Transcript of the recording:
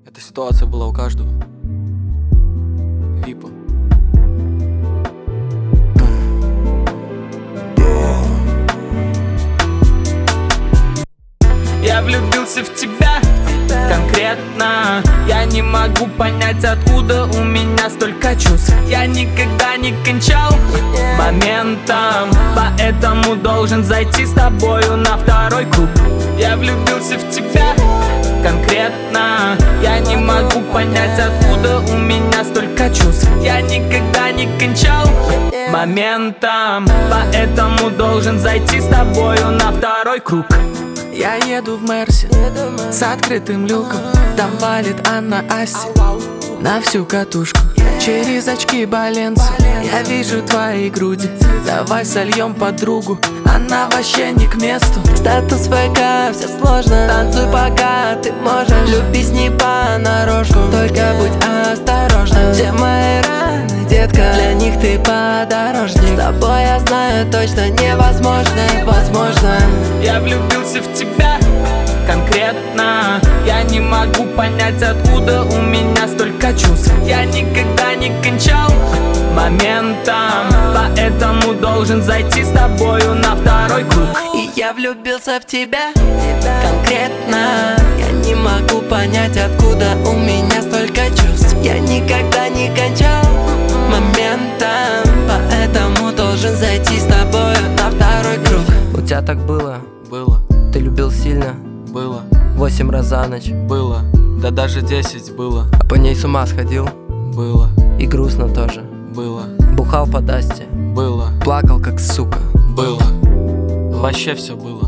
Эта ситуация была у каждого. Випа. Я влюбился в тебя конкретно. Я не могу понять, откуда у меня столько чувств. Я никогда не кончал моментом, поэтому должен зайти с тобою на второй круг. Я влюбился в тебя конкретно. Я не могу понять, откуда у меня столько чувств. Я никогда не кончал моментом, поэтому должен зайти с тобою на второй круг. Я еду в Мерсе с открытым люком. Там валит Анна Асти на всю катушку. Через очки Баленса я вижу твои груди. Давай сольем подругу, она вообще не к месту. Статус ВК, все сложно. Танцуй пока ты можешь. Люби с ней понарошку, только будь осторожна. Все мои раны, детка, для них ты подорожник. С тобой я знаю точно невозможно, возможно. Я влюбился в тебя конкретно. Я не могу понять, откуда у меня столько чувств. Я никогда не кончал моментом, поэтому должен зайти с тобою на второй круг. И я влюбился в тебя конкретно. Я не могу понять, откуда у меня столько чувств. Я никогда не кончал моментом, поэтому должен зайти с тобою на второй круг. У тебя так было? Было, Ты любил сильно? было, 8 раз за ночь. было, да даже 10 было, А по ней с ума сходил? было, И грустно тоже. было, Бухал по Дасте, было, плакал как сука. было, вообще все было.